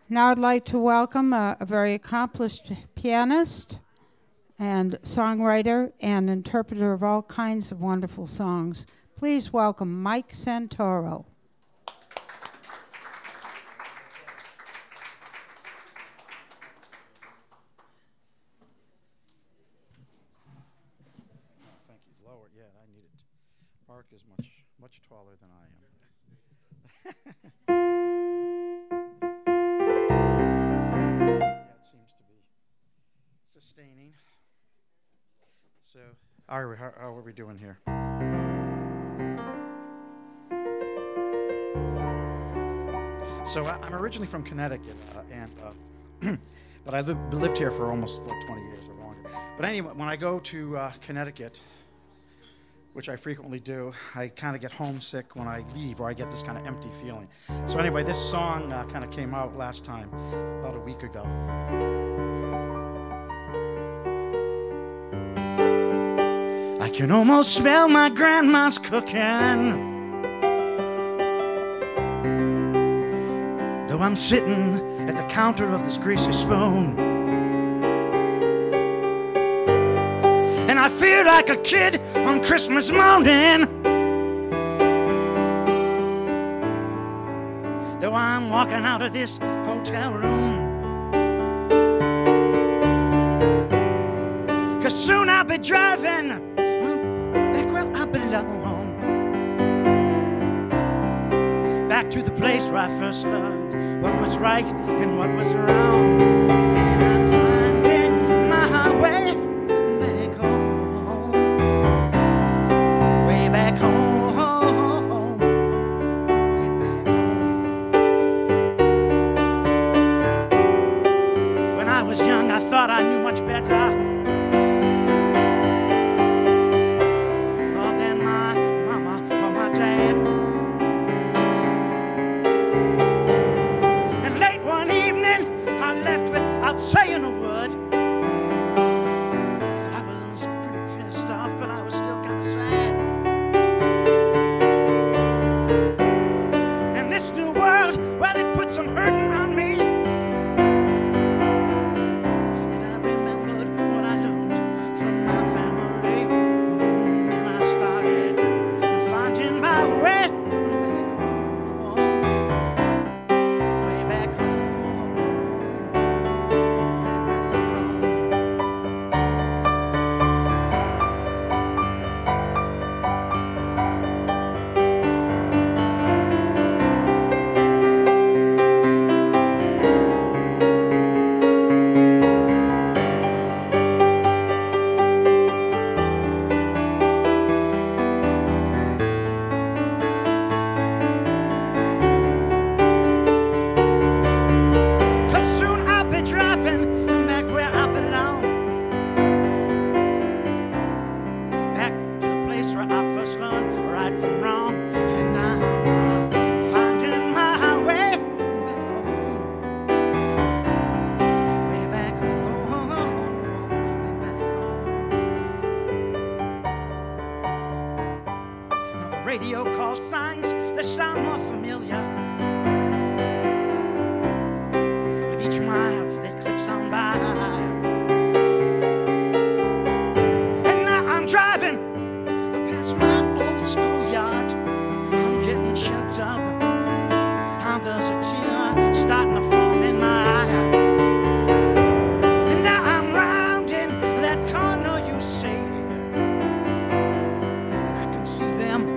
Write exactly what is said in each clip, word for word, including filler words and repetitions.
Now I'd like to welcome a, a very accomplished pianist and songwriter and interpreter of all kinds of wonderful songs. Please welcome Mike Santoro. Thank you. Lower, yeah, I need it. Mark is much, much taller than I am. That seems to be sustaining. So, all right, how, how are we doing here? So I, I'm originally from Connecticut, uh, and uh, but I lived, lived here for almost what, twenty years or longer. But anyway, when I go to uh, Connecticut, which I frequently do, I kind of get homesick when I leave, or I get this kind of empty feeling. So anyway, this song uh, kind of came out last time, about a week ago. I can almost smell my grandma's cooking, though I'm sitting at the counter of this greasy spoon. And I feel like a kid on Christmas morning, though I'm walking out of this hotel room. 'Cause soon I'll be driving back where I belong, back to the place where I first learned what was right and what was wrong. And I'm finding my way back home, way back home, way back home. When I was young, I thought I knew much better. Saying a word, I was pretty pissed off, but I was still kind of sad. And this new world, well, it put some hurting on me. And I remembered what I learned from my family, and I started finding my way back home, way back home. Radio called signs that sound more familiar with each mile that clicks on by. And now I'm driving past my old schoolyard. I'm getting choked up. How there's a tear starting to form in my eye. And now I'm rounding that corner you see, and I can see them.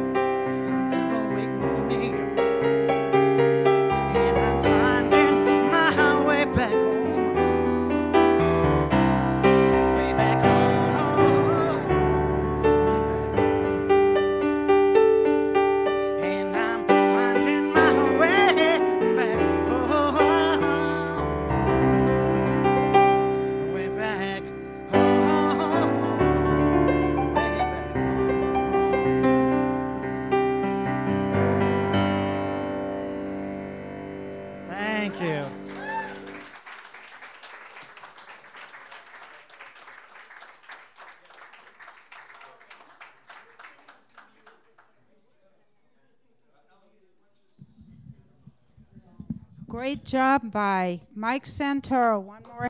Thank you. Great job by Mike Santoro. One more.